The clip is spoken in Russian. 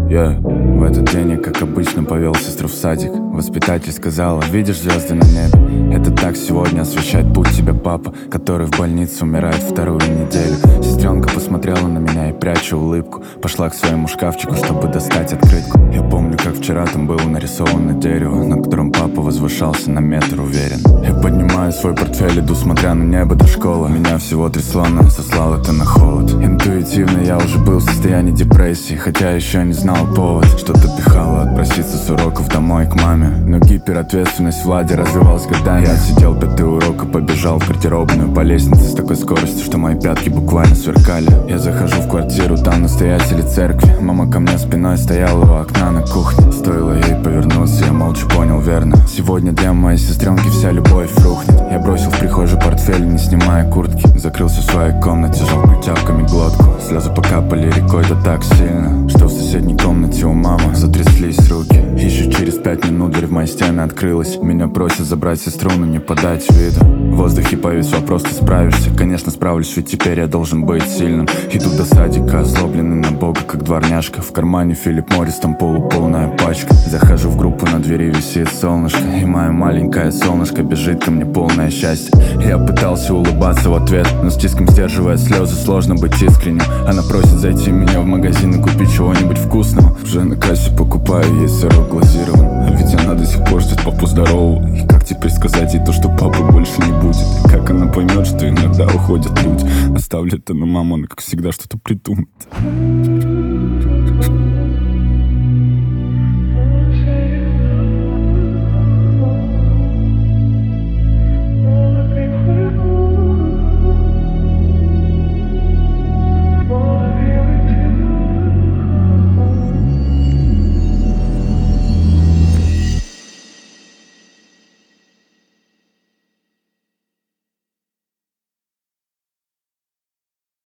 В этот день я, как обычно, повел сестру в садик. Воспитатель сказала: видишь звезды на небе? Это так сегодня освещает путь тебе папа, который в больнице умирает вторую неделю. Сестренка посмотрела на меня и, пряча улыбку, пошла к своему шкафчику, чтобы достать открытку. Я помню, как вчера там было нарисовано дерево, на котором папа возвышался на метр уверен. Я поднимаю свой портфель, иду, смотря на небо до школы. Меня всего трясло, но сослал это на холод. Интуитивно я уже был в состоянии депрессии, хотя еще не знал повод. Что-то пихало отпроситься с уроков домой к маме, но гиперответственность Влади развивалась годами. Я отсидел 5-й урок и побежал в гардеробную по лестнице с такой скоростью, что мои пятки буквально сверкали. Я захожу в квартиру, там настоятели церкви. Мама ко мне спиной стояла у окна на кухне. Стоило ей повернуться, я молча понял верно: сегодня для моей сестренки вся любовь рухнет. Я бросил в прихожей портфель, не снимая куртки, закрылся в своей комнате, жал культяпками глотку. Слезы покапали рекой, да так сильно, что в соседней комнате у мамы затряслись руки. Еще через 5 минут дверь в мои стены открылась. Меня просят забрать сестру, но не подать виду. В воздухе повис вопрос: ты справишься? Конечно справлюсь, ведь теперь я должен быть сильным. Иду до садика, озлобленный на бога, как дворняжка. В кармане Филипп Моррис, там полуполная пачка. Захожу в группу, на двери висит солнышко, и мое маленькое солнышко бежит ко мне полное счастье. Я пытался улыбаться в ответ, но с тиском сдерживая слезы, сложно быть искренним. Она просит зайти меня в магазин и купить чего-нибудь вкусного. Уже на кассе покупаю ей сырок глазирован, а ведь она до сих пор ждет папу здорового. И как теперь сказать ей то, что папы больше не будет? И как она поймет, что иногда уходят люди? Оставлю это на маму, она как всегда что-то придумает.